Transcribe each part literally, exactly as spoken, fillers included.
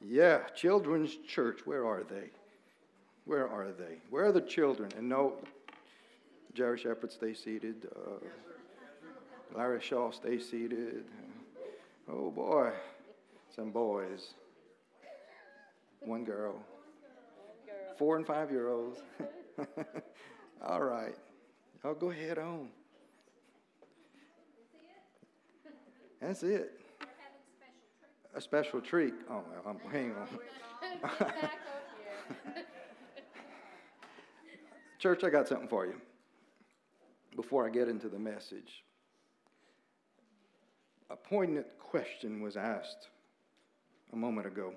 Yeah, children's church. Where are they? Where are they? Where are the children? And no, Jerry Shepherd, stay seated. Uh, Larry Shaw, stay seated. Oh boy, some boys. One girl. Four and five year olds. All right. I'll go ahead on. That's it. A special treat. Oh, well, I'm, hang on. Church, I got something for you before I get into the message. A poignant question was asked a moment ago.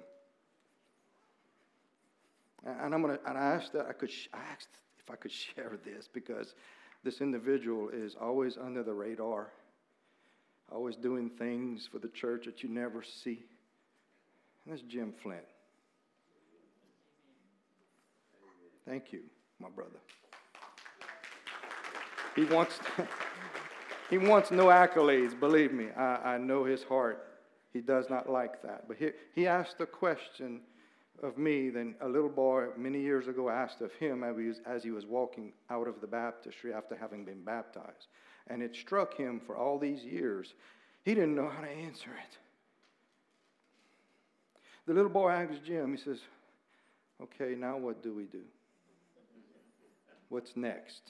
And I'm gonna. And I asked that I could. I asked if I could share this because this individual is always under the radar, always doing things for the church that you never see. And that's Jim Flint. Thank you, my brother. He wants. He wants no accolades. Believe me, I, I know his heart. He does not like that. But he he asked a question of me than a little boy many years ago asked of him as he, was, as he was walking out of the baptistry after having been baptized. And it struck him for all these years. He didn't know how to answer it. The little boy asked Jim, he says, okay, now what do we do? What's next?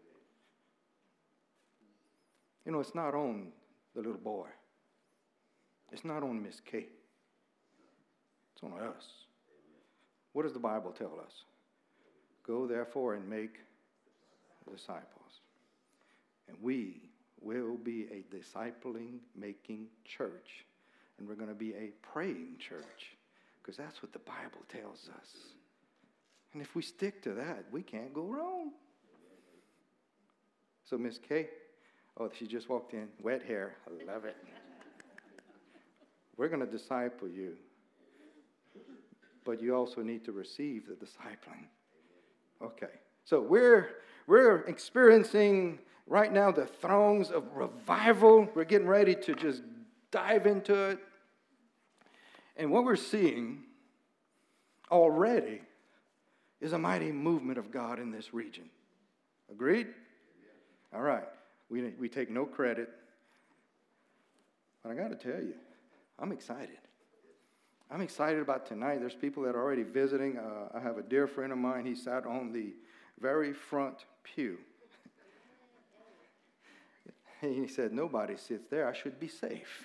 You know, it's not on the little boy. It's not on Miss Kay. It's on us. What does the Bible tell us? Go, therefore, and make disciples. And we will be a discipling, making church. And we're going to be a praying church. Because that's what the Bible tells us. And if we stick to that, we can't go wrong. So, Miss Kay, oh, she just walked in. Wet hair. I love it. We're going to disciple you. But you also need to receive the discipling. Okay. So we're we're experiencing right now the throes of revival. We're getting ready to just dive into it. And what we're seeing already is a mighty movement of God in this region. Agreed? All right. We we take no credit. But I got to tell you, I'm excited. I'm excited about tonight. There's people that are already visiting. Uh, I have a dear friend of mine. He sat on the very front pew. He said, nobody sits there. I should be safe.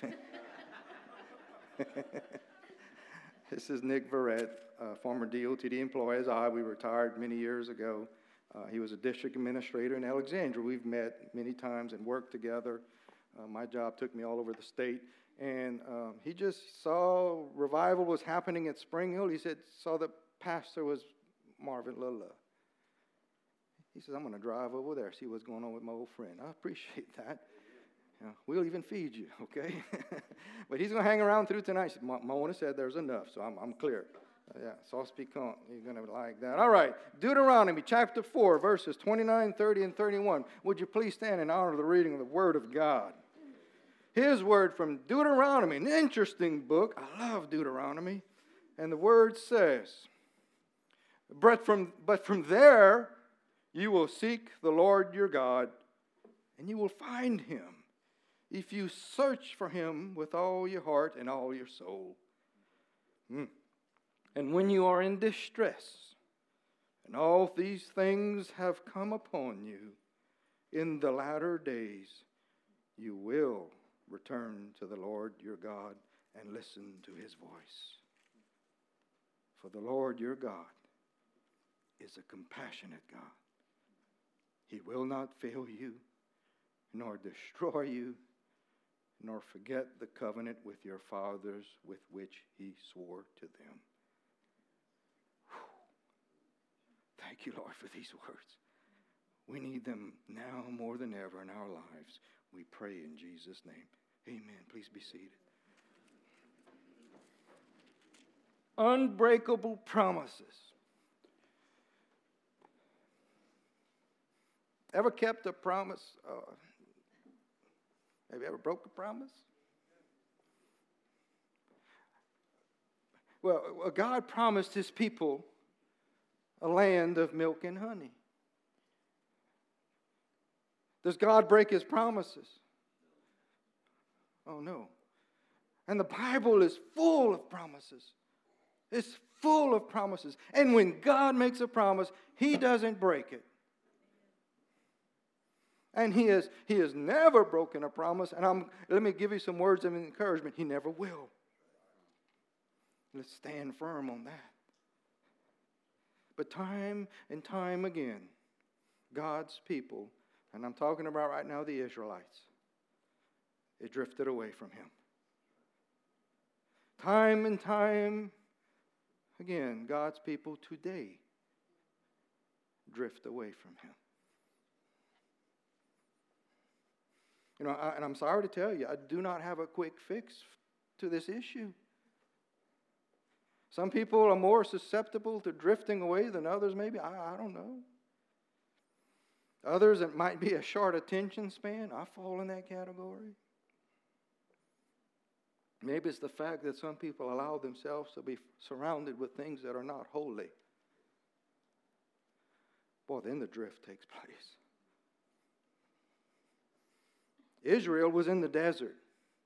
This is Nick Verrett, a former D O T D employee as I. We retired many years ago. Uh, he was a district administrator in Alexandria. We've met many times and worked together. Uh, my job took me all over the state. And um, he just saw revival was happening at Spring Hill. He said, saw the pastor was Marvin Lilla. He says, I'm going to drive over there, see what's going on with my old friend. I appreciate that. You know, we'll even feed you, okay? But he's going to hang around through tonight. Said, Mona said there's enough, so I'm, I'm clear. Uh, yeah, sauce piquant. You're going to like that. All right, Deuteronomy chapter four, verses twenty-nine, thirty, and thirty-one. Would you please stand in honor of the reading of the Word of God? His word from Deuteronomy, an interesting book. I love Deuteronomy. And the word says, but from, but from there you will seek the Lord your God, and you will find him if you search for him with all your heart and all your soul. Mm. And when you are in distress, and all these things have come upon you in the latter days, you will return to the Lord your God and listen to his voice. For the Lord your God is a compassionate God. He will not fail you, nor destroy you, nor forget the covenant with your fathers with which he swore to them. Whew. Thank you, Lord, for these words. We need them now more than ever in our lives. We pray in Jesus' name. Amen. Please be seated. Unbreakable promises. Ever kept a promise? Uh, have you ever broke a promise? Well, God promised his people a land of milk and honey. Does God break his promises? Oh, no. And the Bible is full of promises. It's full of promises. And when God makes a promise, he doesn't break it. And he has, he has never broken a promise. And I'm, let me give you some words of encouragement. He never will. Let's stand firm on that. But time and time again, God's people, and I'm talking about right now the Israelites, they drifted away from him. Time and time again, God's people today drift away from him. You know, I, and I'm sorry to tell you, I do not have a quick fix to this issue. Some people are more susceptible to drifting away than others, maybe. I, I don't know. Others, it might be a short attention span. I fall in that category. Maybe it's the fact that some people allow themselves to be surrounded with things that are not holy. Boy, then the drift takes place. Israel was in the desert.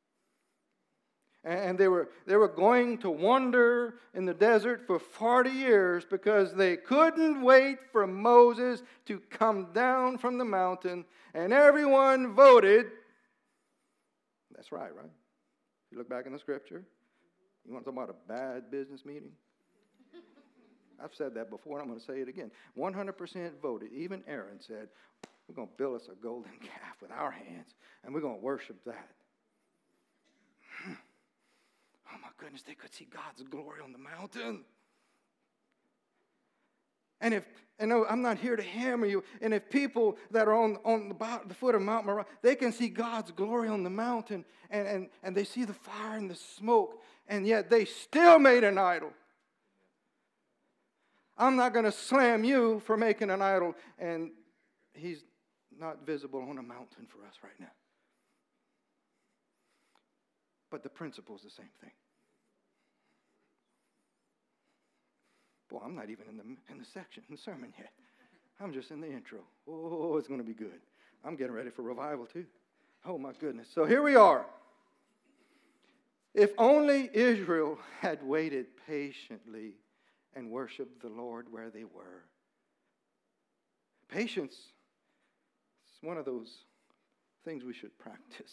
And they were, they were going to wander in the desert for forty years because they couldn't wait for Moses to come down from the mountain. And everyone voted. That's right, right? You look back in the scripture. You want to talk about a bad business meeting? I've said that before, and I'm going to say it again. one hundred percent voted. Even Aaron said, we're going to build us a golden calf with our hands, and we're going to worship that. Oh, my goodness, they could see God's glory on the mountain. And if, and I'm not here to hammer you, and if people that are on, on the, bottom, the foot of Mount Moriah, they can see God's glory on the mountain, and, and, and they see the fire and the smoke, and yet they still made an idol. I'm not going to slam you for making an idol, and he's not visible on a mountain for us right now. But the principle is the same thing. Boy, I'm not even in the in the section, in the sermon yet. I'm just in the intro. Oh, it's going to be good. I'm getting ready for revival too. Oh, my goodness. So here we are. If only Israel had waited patiently and worshiped the Lord where they were. Patience is one of those things we should practice.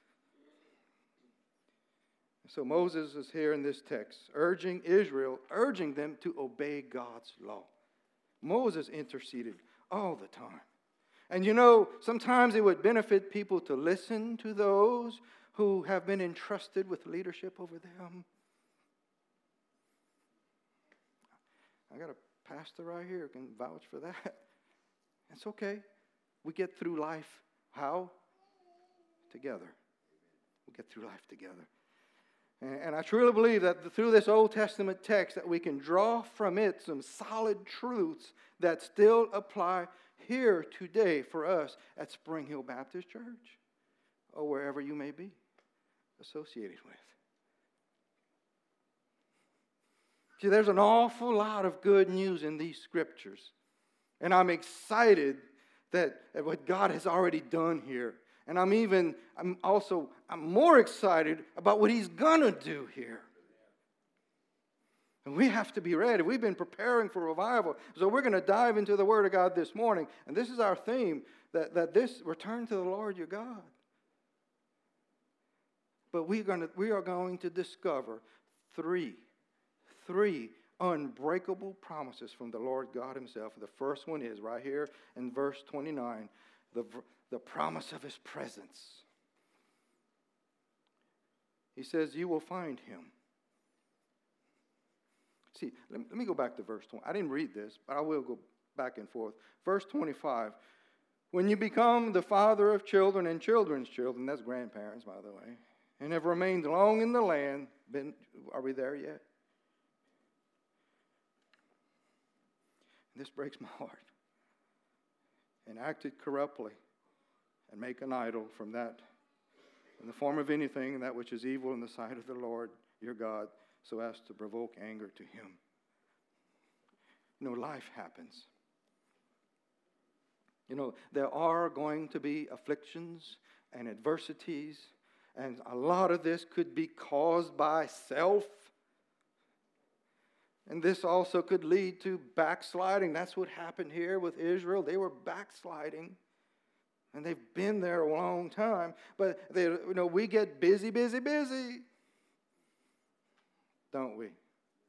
So Moses is here in this text, urging Israel, urging them to obey God's law. Moses interceded all the time. And you know, sometimes it would benefit people to listen to those who have been entrusted with leadership over them. I got a pastor right here who can vouch for that. It's okay. We get through life. How? Together. We get through life together. And I truly believe that through this Old Testament text that we can draw from it some solid truths that still apply here today for us at Spring Hill Baptist Church or wherever you may be associated with. See, there's an awful lot of good news in these scriptures. And I'm excited that at what God has already done here. And I'm even, I'm also, I'm more excited about what he's going to do here. And we have to be ready. We've been preparing for revival. So we're going to dive into the Word of God this morning. And this is our theme, that, that this, return to the Lord your God. But we're going to, we are going to discover three, three unbreakable promises from the Lord God himself. The first one is right here in verse twenty-nine. The The promise of his presence. He says, you will find him. See, let me, let me go back to verse twenty. I didn't read this, but I will go back and forth. Verse twenty-five. When you become the father of children and children's children, that's grandparents, by the way, and have remained long in the land, been, are we there yet? This breaks my heart. And acted corruptly, and make an idol from that, in the form of anything, that which is evil in the sight of the Lord your God. so as to provoke anger to him. You know, life happens. You know, there are going to be afflictions and adversities, and a lot of this could be caused by self. And this also could lead to backsliding. That's what happened here with Israel. They were backsliding. And they've been there a long time. But they, you know, we get busy, busy, busy. Don't we?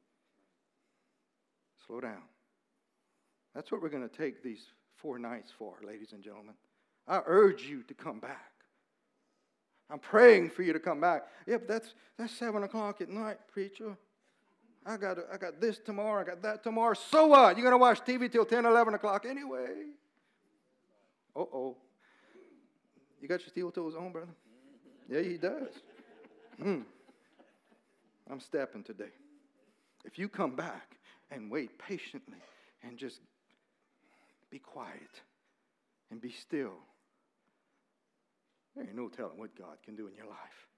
Slow down. That's what we're going to take these four nights for, ladies and gentlemen. I urge you to come back. I'm praying for you to come back. Yep, that's that's seven o'clock at night, preacher. I got I got this tomorrow. I got that tomorrow. So what? You're going to watch T V till ten, eleven o'clock anyway. Uh-oh. You got your steel toes on, brother? Yeah, he does. Mm. I'm stepping today. If you come back and wait patiently and just be quiet and be still, there ain't no telling what God can do in your life.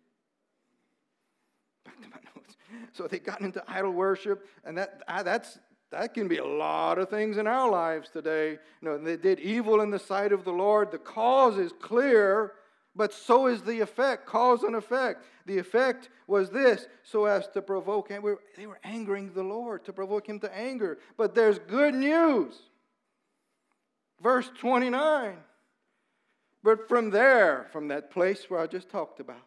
Back to my notes. So they got into idol worship, and that that's that can be a lot of things in our lives today. You know, they did evil in the sight of the Lord. The cause is clear, but so is the effect. Cause and effect. The effect was this, so as to provoke, and they were angering the Lord, to provoke him to anger. But there's good news. Verse twenty-nine. But from there, from that place where I just talked about,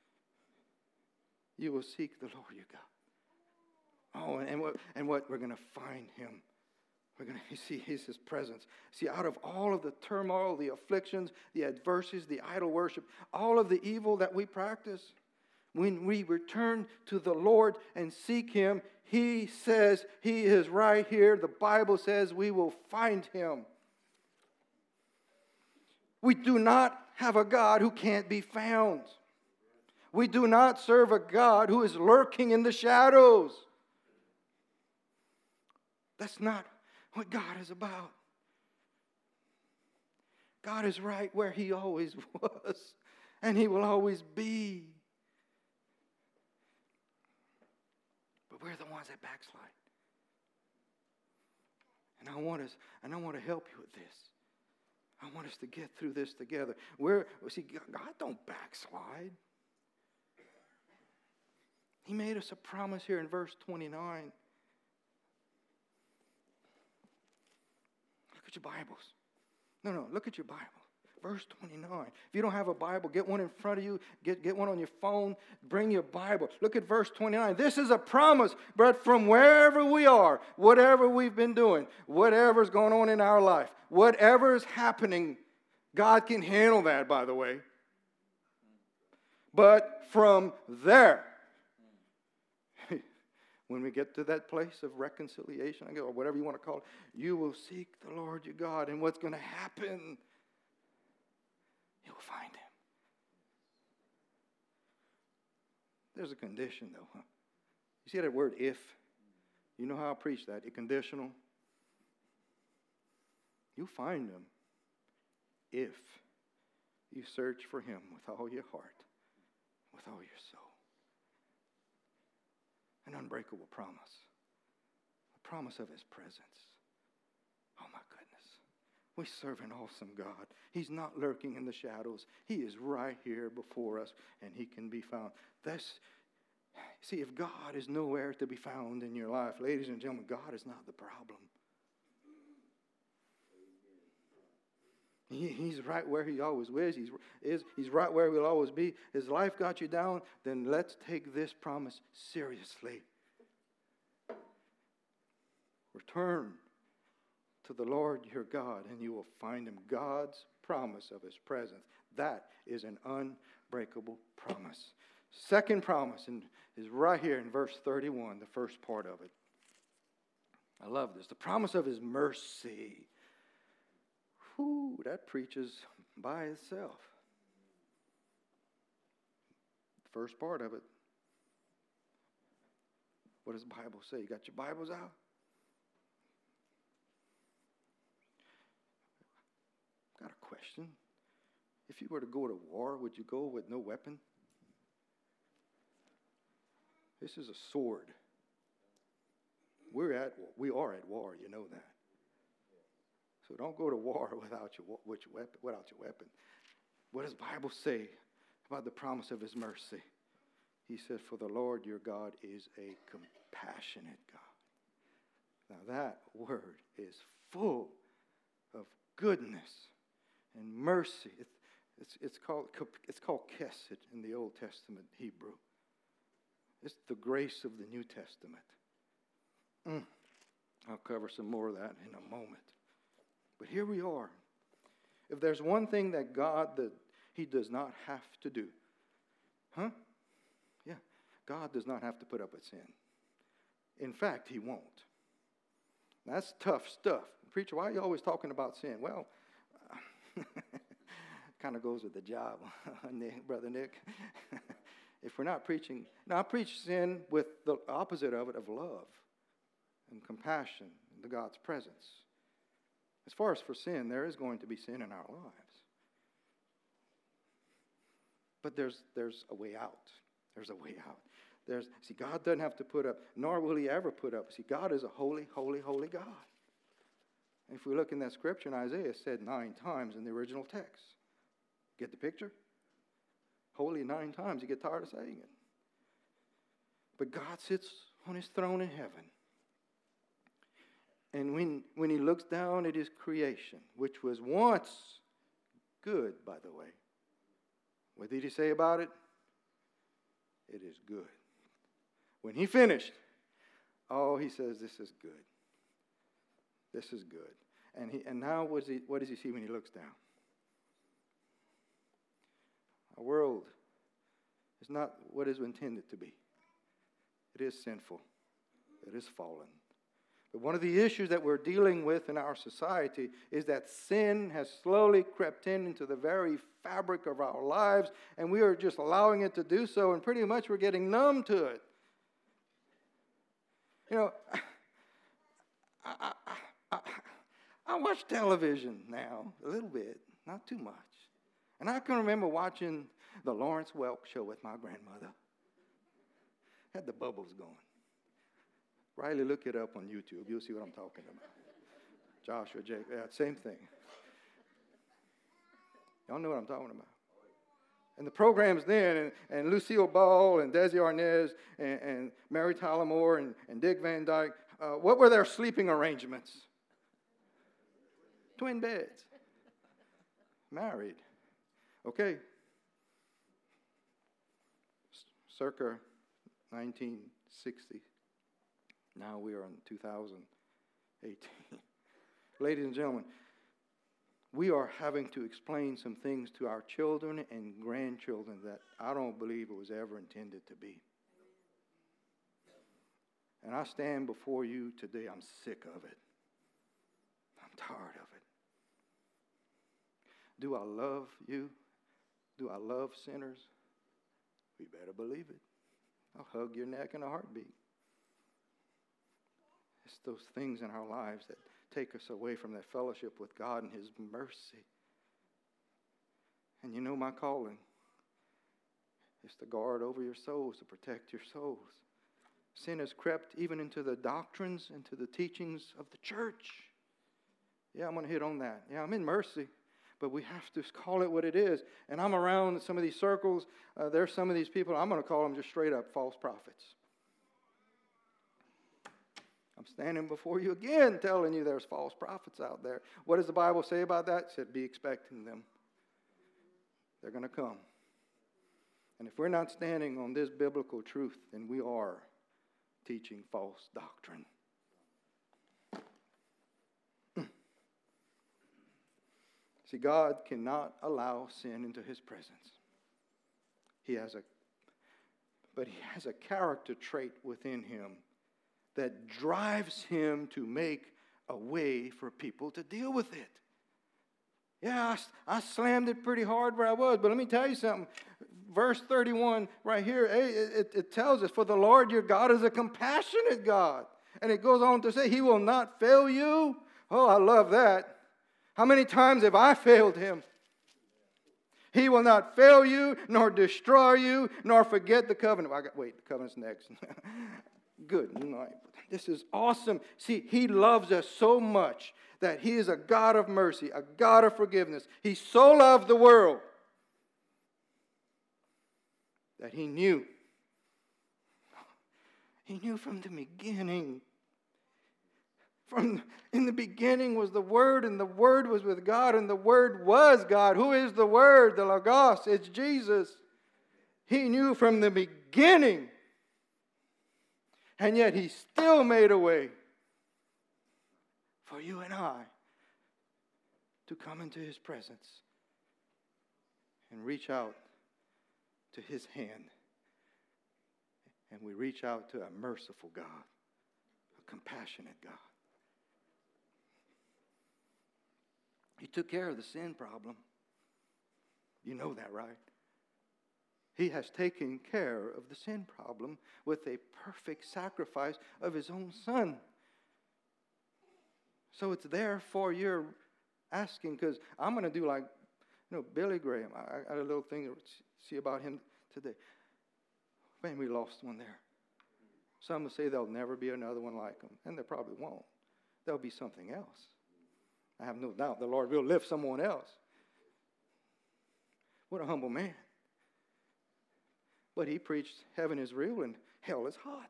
you will seek the Lord your God. Oh, and, and what and what we're going to find him. We're going to see his, his presence. See, out of all of the turmoil, the afflictions, the adversities, the idol worship, all of the evil that we practice, when we return to the Lord and seek him, he says he is right here. The Bible says we will find him. We do not have a God who can't be found. We do not serve a God who is lurking in the shadows. That's not what God is about. God is right where he always was, and he will always be. But we're the ones that backslide. And I want us, and I want to help you with this. I want us to get through this together. We're, see, God don't backslide. He made us a promise here in verse twenty-nine. Look at your Bibles. No, no, look at your Bible. Verse twenty-nine. If you don't have a Bible, get one in front of you. Get, get one on your phone. Bring your Bible. Look at verse twenty-nine. This is a promise, but from wherever we are, whatever we've been doing, whatever's going on in our life, whatever is happening, God can handle that, by the way. But from there, when we get to that place of reconciliation, or whatever you want to call it, you will seek the Lord your God. And what's going to happen? You'll find him. There's a condition, though. Huh? You see that word if? You know how I preach that. It's conditional. You'll find him if you search for him with all your heart, with all your soul. An unbreakable promise. A promise of his presence. Oh my goodness. We serve an awesome God. He's not lurking in the shadows. He is right here before us, and he can be found. That's, see, if God is nowhere to be found in your life, ladies and gentlemen, God is not the problem. He, he's right where he always is. He's, is. He's right where he'll always be. His life got you down, then let's take this promise seriously. Return to the Lord your God, and you will find him. God's promise of his presence. That is an unbreakable promise. Second promise and is right here in verse thirty-one, the first part of it. I love this. The promise of his mercy. Whew, that preaches by itself. The first part of it. What does the Bible say? You got your Bibles out? Got a question. If you were to go to war, would you go with no weapon? This is a sword. We're at war. We are at war, you know that. So don't go to war without your, with your weapon, without your weapon. What does the Bible say about the promise of his mercy? He says, for the Lord your God is a compassionate God. Now that word is full of goodness and mercy. It, it's, it's called it's called kesed in the Old Testament Hebrew. It's the grace of the New Testament. Mm. I'll cover some more of that in a moment. But here we are. If there's one thing that God, that he does not have to do. Huh? Yeah. God does not have to put up with sin. In fact, he won't. That's tough stuff. Preacher, why are you always talking about sin? Well, kind of goes with the job, Nick, Brother Nick. If we're not preaching, now I preach sin with the opposite of it, of love and compassion in God's presence. As far as for sin, there is going to be sin in our lives. But there's there's a way out. There's a way out. There's see, God doesn't have to put up, nor will he ever put up. See, God is a holy, holy, holy God. If we look in that scripture in Isaiah, it's said nine times in the original text. Get the picture? Holy nine times. You get tired of saying it. But God sits on his throne in heaven. And when, when he looks down at his creation, which was once good, by the way, what did he say about it? It is good. When he finished, oh, he says, this is good. This is good. And he and now what does he, what does he see when he looks down? Our world is not what it is intended to be. It is sinful. It is fallen. But one of the issues that we're dealing with in our society is that sin has slowly crept in into the very fabric of our lives, and we are just allowing it to do so, and pretty much we're getting numb to it. You know, I, I, I, I watch television now a little bit, not too much. And I can remember watching the Lawrence Welk show with my grandmother. Had the bubbles going. Riley, look it up on YouTube. You'll see what I'm talking about. Joshua, Jake, yeah, same thing. Y'all know what I'm talking about. And the programs then, and, and Lucille Ball and Desi Arnaz and, and Mary Tyler Moore and, and Dick Van Dyke, uh, what were their sleeping arrangements? Twin beds. Married. Okay. Circa nineteen sixty. Now we are in two thousand eighteen. Ladies and gentlemen, we are having to explain some things to our children and grandchildren that I don't believe it was ever intended to be. And I stand before you today, I'm sick of it. I'm tired of it. Do I love you? Do I love sinners? We better believe it. I'll hug your neck in a heartbeat. It's those things in our lives that take us away from that fellowship with God and his mercy. And you know my calling is to guard over your souls, to protect your souls. Sin has crept even into the doctrines, into the teachings of the church. Yeah, I'm going to hit on that. Yeah, I'm in mercy, but we have to call it what it is. And I'm around some of these circles. Uh, there's some of these people, I'm going to call them just straight up false prophets. I'm standing before you again telling you there's false prophets out there. What does the Bible say about that? It said, be expecting them. They're going to come. And if we're not standing on this biblical truth, then we are teaching false doctrine. See, God cannot allow sin into his presence. He has a, but he has a character trait within him that drives him to make a way for people to deal with it. Yeah, I, I slammed it pretty hard where I was, but let me tell you something. Verse thirty-one right here, it, it, it tells us, for the Lord your God is a compassionate God. And it goes on to say, he will not fail you. Oh, I love that. How many times have I failed him? He will not fail you, nor destroy you, nor forget the covenant. I got, wait, the covenant's next. Good. You know, this is awesome. See, He loves us so much that He is a God of mercy, a God of forgiveness. He so loved the world that He knew. He knew from the beginning. From in the beginning was the Word, and the Word was with God, and the Word was God. Who is the Word? The Logos. It's Jesus. He knew from the beginning. And yet He still made a way for you and I to come into His presence and reach out to His hand. And we reach out to a merciful God, a compassionate God. He took care of the sin problem. You know that, right? He has taken care of the sin problem with a perfect sacrifice of His own Son. So it's there for your asking, because I'm going to do like, you know, Billy Graham. I, I got a little thing to see about him today. Man, we lost one there. Some will say there'll never be another one like him, and there probably won't. There'll be something else. I have no doubt the Lord will lift someone else. What a humble man. But he preached heaven is real and hell is hot.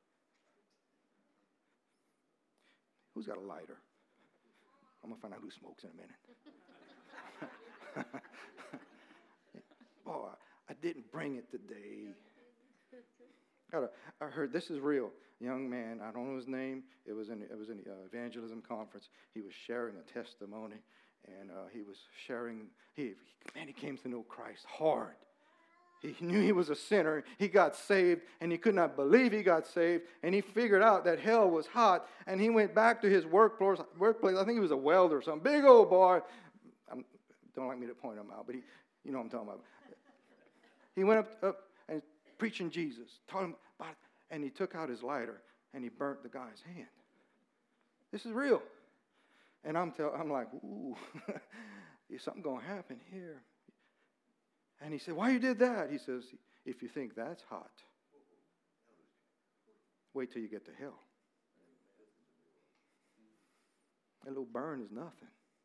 Who's got a lighter? I'm going to find out who smokes in a minute. Boy, I didn't bring it today. Got a, I heard this is real. Young man, I don't know his name. It was in it was an uh, evangelism conference. He was sharing a testimony, and uh, he was sharing. He man, he came to know Christ hard. He knew he was a sinner. He got saved, and he could not believe he got saved. And he figured out that hell was hot, and he went back to his workplace. Workplace. I think he was a welder or something. Big old boy. I don't like me to point him out, but he, you know what I'm talking about. He went up, up and preaching Jesus, taught him about it. And he took out his lighter, and he burnt the guy's hand. This is real. And I'm tell, I'm like, ooh, is something going to happen here? And he said, why you did that? He says, if you think that's hot, wait till you get to hell. A little burn is nothing.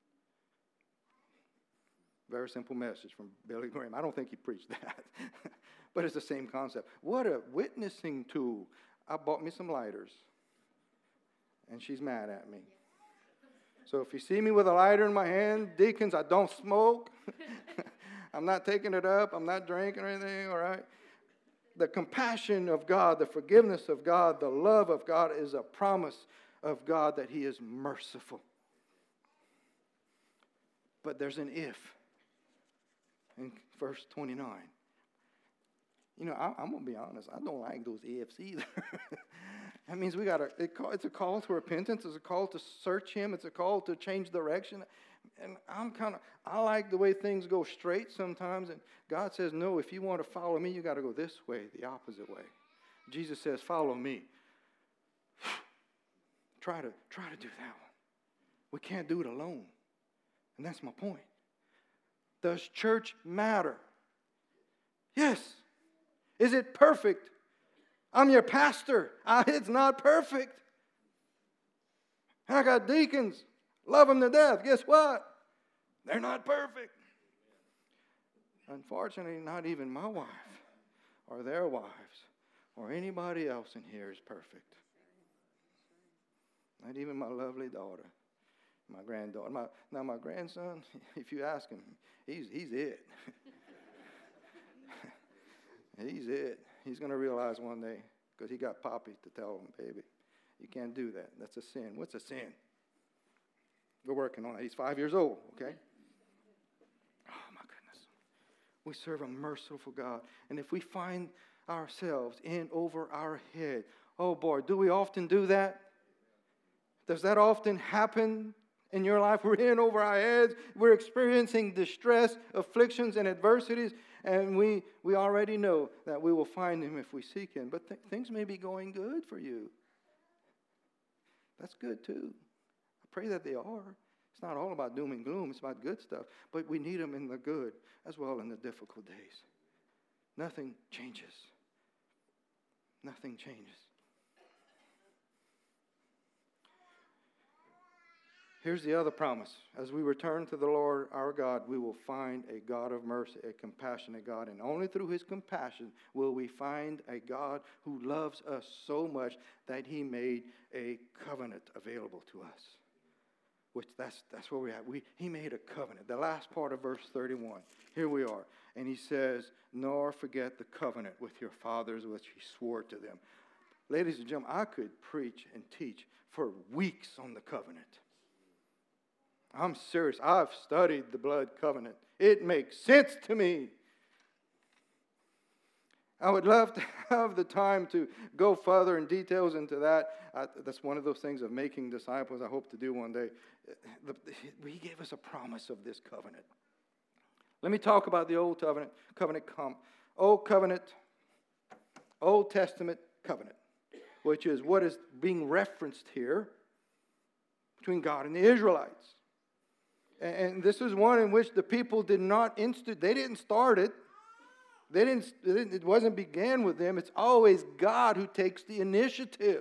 Very simple message from Billy Graham. I don't think he preached that. But it's the same concept. What a witnessing tool. I bought me some lighters. And she's mad at me. So if you see me with a lighter in my hand, deacons, I don't smoke. I'm not taking it up. I'm not drinking or anything, all right? The compassion of God, the forgiveness of God, the love of God is a promise of God that He is merciful. But there's an if in verse twenty-nine. You know, I, I'm going to be honest. I don't like those ifs either. That means we got to, it, it's a call to repentance. It's a call to search Him. It's a call to change direction. And I'm kind of, I like the way things go straight sometimes. And God says, no, if you want to follow me, you got to go this way, the opposite way. Jesus says, follow me. Try to, try to do that one. We can't do it alone. And that's my point. Does church matter? Yes. Is it perfect? I'm your pastor. I, it's not perfect. I got deacons. Love them to death. Guess what? They're not perfect. Unfortunately, not even my wife or their wives or anybody else in here is perfect. Not even my lovely daughter, my granddaughter. My, now, my grandson, if you ask him, he's, he's it. He's it. He's going to realize one day, because he got Poppy to tell him, baby, you can't do that. That's a sin. What's a sin? We're working on it. He's five years old, okay? Oh, my goodness. We serve a merciful God. And if we find ourselves in over our head, oh, boy, do we often do that? Does that often happen in your life? We're in over our heads. We're experiencing distress, afflictions, and adversities. And we, we already know that we will find Him if we seek Him. But th- things may be going good for you. That's good too. I pray that they are. It's not all about doom and gloom. It's about good stuff. But we need him in the good as well in the difficult days. Nothing changes. Nothing changes. Here's the other promise. As we return to the Lord our God, we will find a God of mercy, a compassionate God. And only through his compassion will we find a God who loves us so much that he made a covenant available to us. Which that's that's where we have. We he made a covenant. The last part of verse thirty-one. Here we are. And he says, nor forget the covenant with your fathers which he swore to them. Ladies and gentlemen, I could preach and teach for weeks on the covenant. I'm serious. I've studied the blood covenant. It makes sense to me. I would love to have the time to go further in details into that. I, that's one of those things of making disciples I hope to do one day. The, he gave us a promise of this covenant. Let me talk about the Old Covenant, covenant com, Old Covenant, Old Testament covenant, which is what is being referenced here between God and the Israelites. And this is one in which the people did not institute. They didn't start it. They didn't. It wasn't began with them. It's always God who takes the initiative.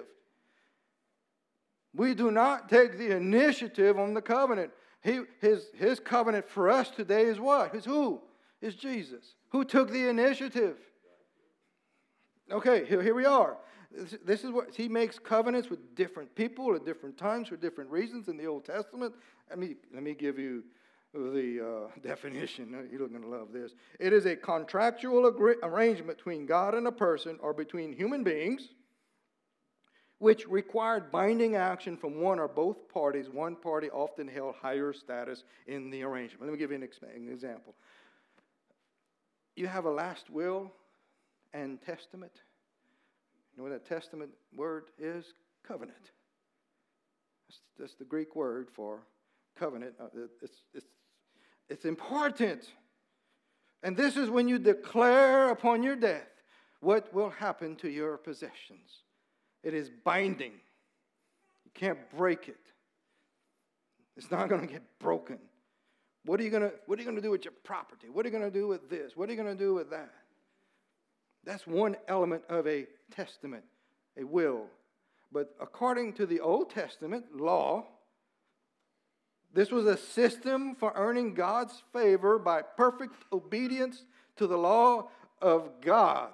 We do not take the initiative on the covenant. He, his, his covenant for us today is what? Is who? Is Jesus. Who took the initiative? Okay, here, here we are. This, this is what he makes covenants with different people at different times for different reasons in the Old Testament. Let me, let me give you the uh, definition. You're going to love this. It is a contractual agree- arrangement between God and a person or between human beings which required binding action from one or both parties. One party often held higher status in the arrangement. Let me give you an, ex- an example. You have a last will and testament. You know what that testament word is? Covenant. That's, that's the Greek word for covenant. Uh, it's, it's, it's important. And this is when you declare upon your death what will happen to your possessions. It is binding. You can't break it. It's not going to get broken. What are you going to, what are you going to do with your property? What are you going to do with this? What are you going to do with that? That's one element of a testament, a will. But according to the Old Testament law, this was a system for earning God's favor by perfect obedience to the law of God.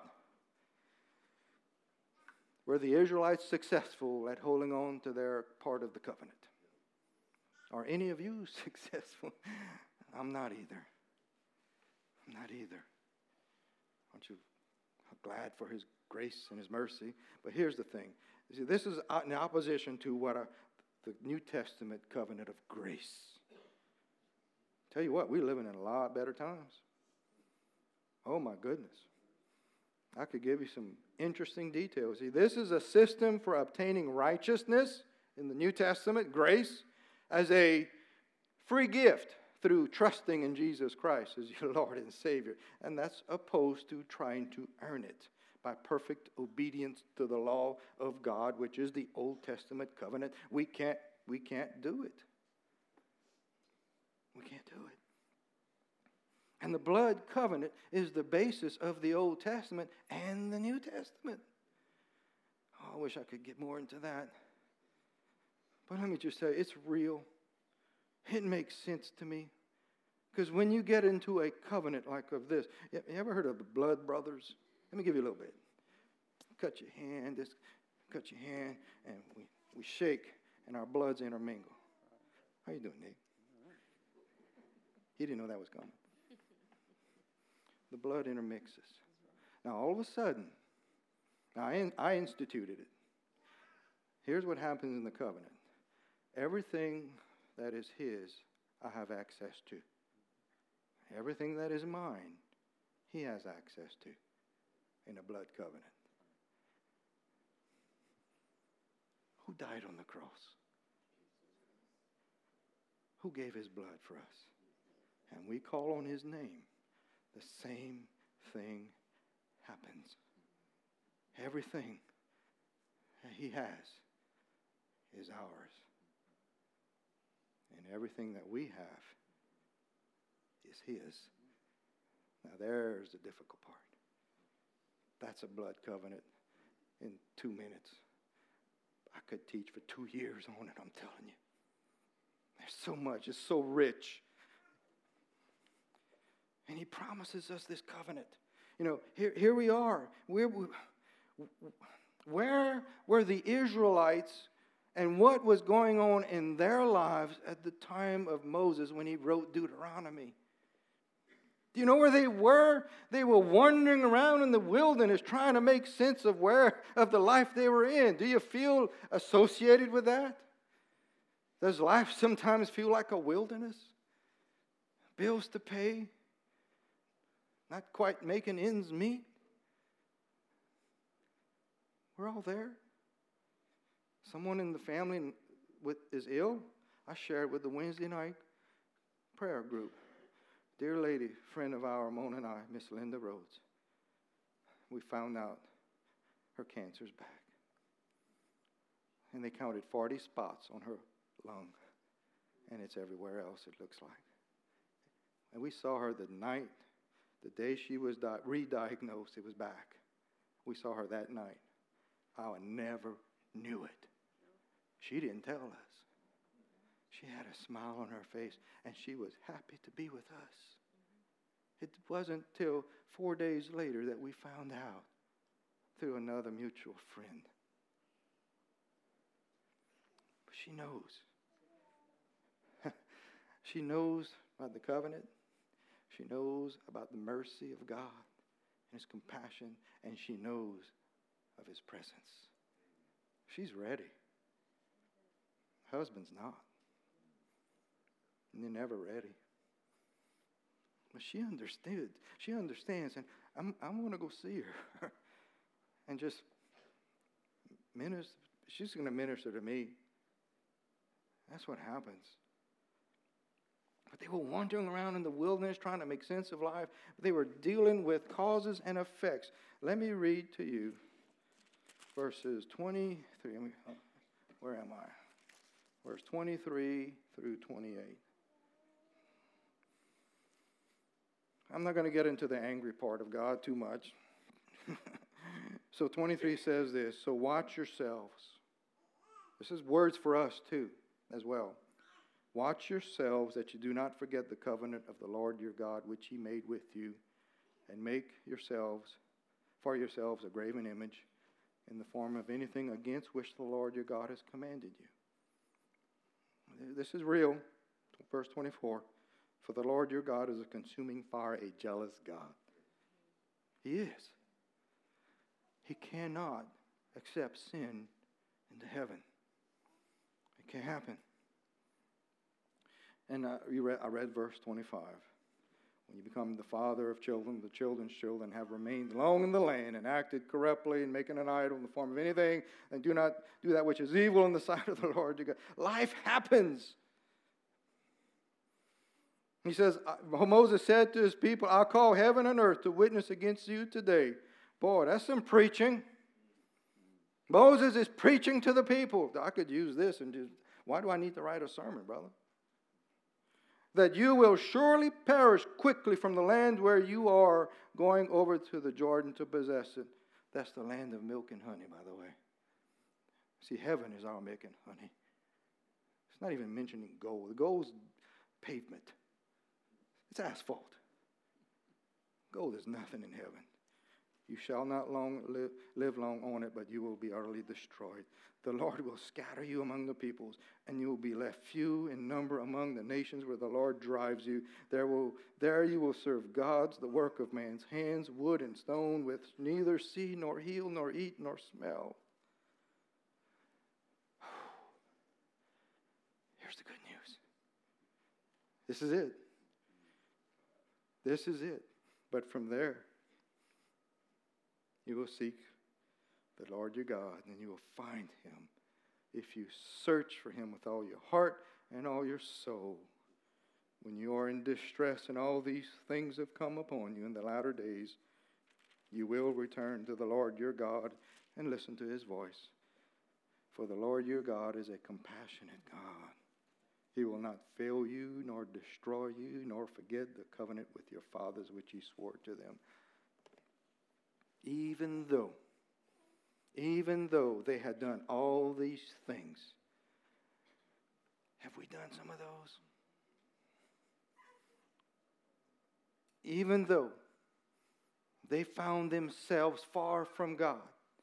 Were the Israelites successful at holding on to their part of the covenant? Are any of you successful? I'm not either. I'm not either. Aren't you glad for his grace and his mercy? But here's the thing. You see, this is in opposition to what a, the New Testament covenant of grace. Tell you what, we're living in a lot better times. Oh my goodness. I could give you some interesting details. See, this is a system for obtaining righteousness in the New Testament, grace, as a free gift through trusting in Jesus Christ as your Lord and Savior. And that's opposed to trying to earn it by perfect obedience to the law of God, which is the Old Testament covenant. We can't, we can't do it. We can't do it. And the blood covenant is the basis of the Old Testament and the New Testament. Oh, I wish I could get more into that. But let me just say, it's real. It makes sense to me. Because when you get into a covenant like of this, you ever heard of the blood brothers? Let me give you a little bit. Cut your hand, just cut your hand, and we, we shake, and our bloods intermingle. How you doing, Nick? He didn't know that was coming. The blood intermixes. Now, all of a sudden, I, in, I instituted it. Here's what happens in the covenant. Everything that is his, I have access to. Everything that is mine, he has access to in a blood covenant. Who died on the cross? Who gave his blood for us? And we call on his name. The same thing happens. Everything that he has is ours. and everything that we have is His. Now there's the difficult part. That's a blood covenant in two minutes. I could teach for two years on it, I'm telling you. There's so much. It's so rich. And He promises us this covenant. You know, here, here we are. We're, we, where were the Israelites and what was going on in their lives at the time of Moses when he wrote Deuteronomy? Do you know where they were? They were wandering around in the wilderness trying to make sense of where, of the life they were in. Do you feel associated with that? Does life sometimes feel like a wilderness? Bills to pay, not quite making ends meet. We're all there. Someone in the family with, is ill. I shared with the Wednesday night prayer group. Dear lady, friend of ours, Mona and I, Miss Linda Rhodes, we found out her cancer's back. And they counted forty spots on her lung. And it's everywhere else, it looks like. And we saw her the night, the day she was di- re-diagnosed, it was back. We saw her that night. I never knew it. She didn't tell us. She had a smile on her face, and she was happy to be with us. It wasn't till four days later that we found out through another mutual friend. But she knows. She knows about the covenant. She knows about the mercy of God and His compassion, and she knows of His presence. She's ready. Husband's not. And they're never ready. But she understood. She understands, and I'm, I want to go see her and just minister. She's going to minister to me. That's what happens. But they were wandering around in the wilderness trying to make sense of life. They were dealing with causes and effects. Let me read to you verses twenty-three. Where am I? Verse twenty-three through twenty-eight. I'm not going to get into the angry part of God too much. So twenty-three says this, so watch yourselves. This is words for us too, as well. Watch yourselves that you do not forget the covenant of the Lord your God, which He made with you, and make yourselves, for yourselves, a graven image in the form of anything against which the Lord your God has commanded you. This is real. Verse twenty-four. For the Lord your God is a consuming fire, a jealous God. He is. He cannot accept sin into heaven. It can't happen. And uh, you read, I read verse twenty-five. When you become the father of children, the children's children have remained long in the land and acted corruptly and making an idol in the form of anything, and do not do that which is evil in the sight of the Lord your God. Life happens. He says, Moses said to his people, I'll call heaven and earth to witness against you today. Boy, that's some preaching. Moses is preaching to the people. I could use this and just, why do I need to write a sermon, brother? That you will surely perish quickly from the land where you are going over to the Jordan to possess it. That's the land of milk and honey, by the way. See, heaven is our milk and honey. It's not even mentioning gold. The gold's pavement. It's asphalt. Gold is nothing in heaven. You shall not long live, live long on it, but you will be utterly destroyed. The Lord will scatter you among the peoples, and you will be left few in number among the nations where the Lord drives you. There will, there you will serve gods, the work of man's hands, wood and stone, with neither see nor heal nor eat nor smell. Here's the good news. This is it. This is it. But from there, you will seek the Lord your God, and you will find Him if you search for Him with all your heart and all your soul. When you are in distress and all these things have come upon you in the latter days, you will return to the Lord your God and listen to His voice. For the Lord your God is a compassionate God. He will not fail you, nor destroy you, nor forget the covenant with your fathers which he swore to them. Even though, even though they had done all these things, have we done some of those? Even though they found themselves far from God,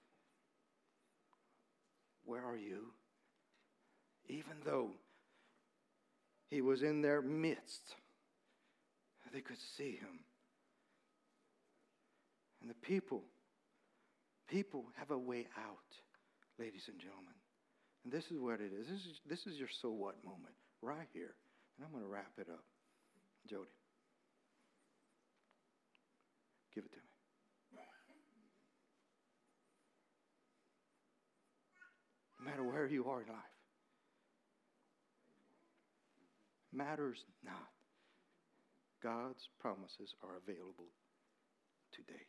where are you? Even though he was in their midst, they could see him. And the people, people have a way out, ladies and gentlemen. And this is what it is. This is, this is your so what moment right here. And I'm going to wrap it up. Jody, give it to me. No matter where you are in life, matters not. God's promises are available today.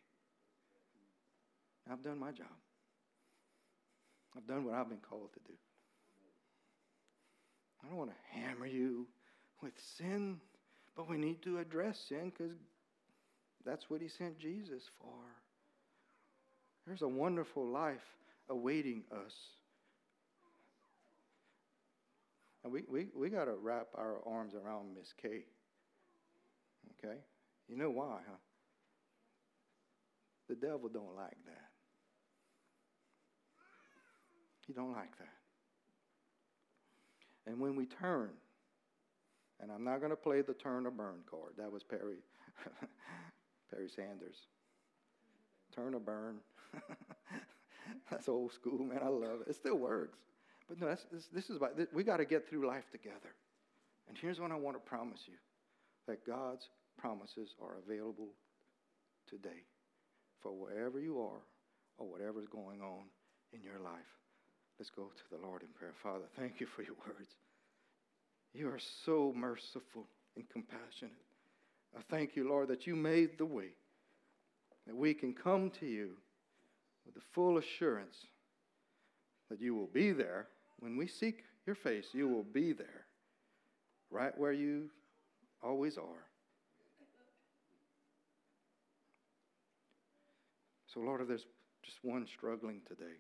I've done my job. I've done what I've been called to do. I don't want to hammer you with sin, but we need to address sin because that's what he sent Jesus for. There's a wonderful life awaiting us. And we, we, we got to wrap our arms around Miss Kay. Okay? You know why, huh? The devil don't like that. He don't like that. And when we turn, and I'm not going to play the turn or burn card. That was Perry, Perry Sanders. Turn or burn. That's old school, man. I love it. It still works. But no, that's, this, this is about, this, we got to get through life together. And here's what I want to promise you. That God's promises are available today for wherever you are or whatever's going on in your life. Let's go to the Lord in prayer. Father, thank you for your words. You are so merciful and compassionate. I thank you, Lord, that you made the way, that we can come to you with the full assurance that you will be there. When we seek your face, you will be there, right where you always are. So, Lord, if there's just one struggling today,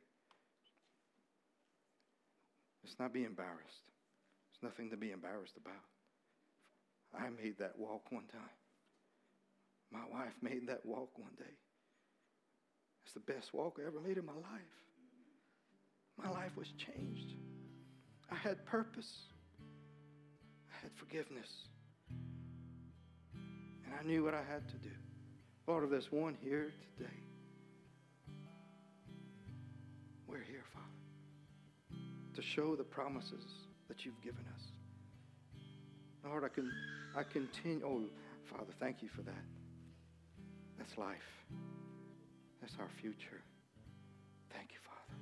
let's not be embarrassed. There's nothing to be embarrassed about. I made that walk one time. My wife made that walk one day. It's the best walk I ever made in my life. My life was changed. I had purpose. I had forgiveness. And I knew what I had to do. Lord, if there's one here today, we're here, Father, to show the promises that you've given us. Lord, I can, I continue. Oh, Father, thank you for that. That's life. That's our future. Thank you, Father.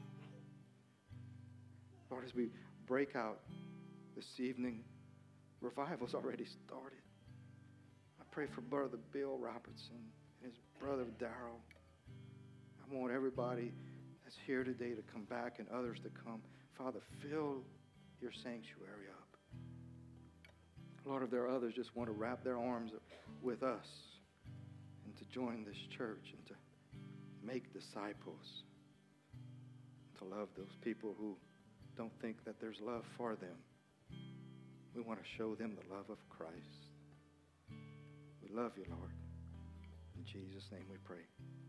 Lord, as we break out this evening, revival's already started. I pray for Brother Bill Robertson and his brother Darrell. I want everybody that's here today to come back and others to come. Father, fill your sanctuary up. Lord, if there are others just want to wrap their arms with us and to join this church and to make disciples, to love those people who don't think that there's love for them. We want to show them the love of Christ. We love you, Lord. In Jesus' name we pray.